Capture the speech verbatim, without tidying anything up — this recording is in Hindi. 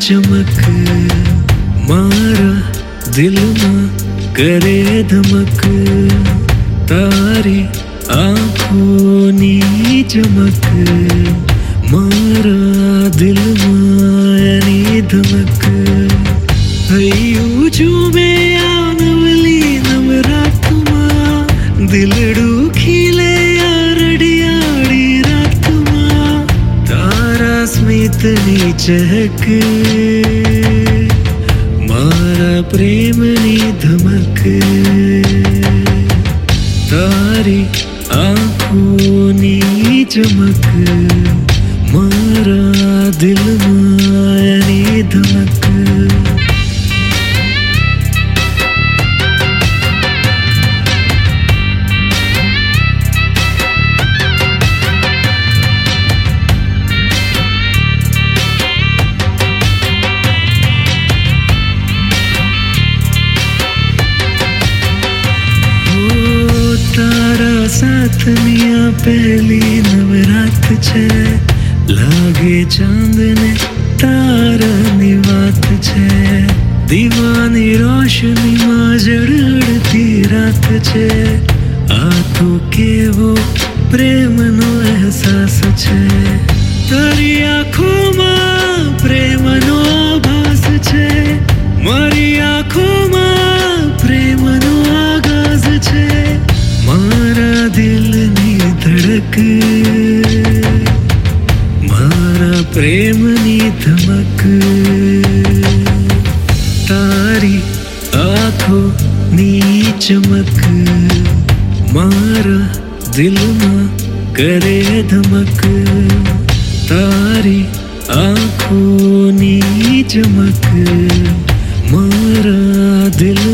चमक मारा दिल में करे धमक तारी आँखों नी चमक मारा दिल में धमक हयू चूमे नवली नवरात मां दिलड़ू खिले यारडियाड़ी रात मां तारा स्मित नी चहक मारा प्रेम नी धमक तारी आँखों नी चमक मारा दिल में धमक साथ मिया पहली नवरात छे लागे चांद ने तारा नी बात छे दीवानी रोशनी मां जड़ती रात छे आ तो केवो प्रेम नो एहसास छे तारी आँखों मां प्रेम नो आभास छे मारी आँखों मां प्रेम नो आगाज छे मारा दिल नी धड़क मारा प्रेम नी धमक तारी आँखों नी चमक मारा दिल में करे धमक तारी आँखों नी चमक मारा दिल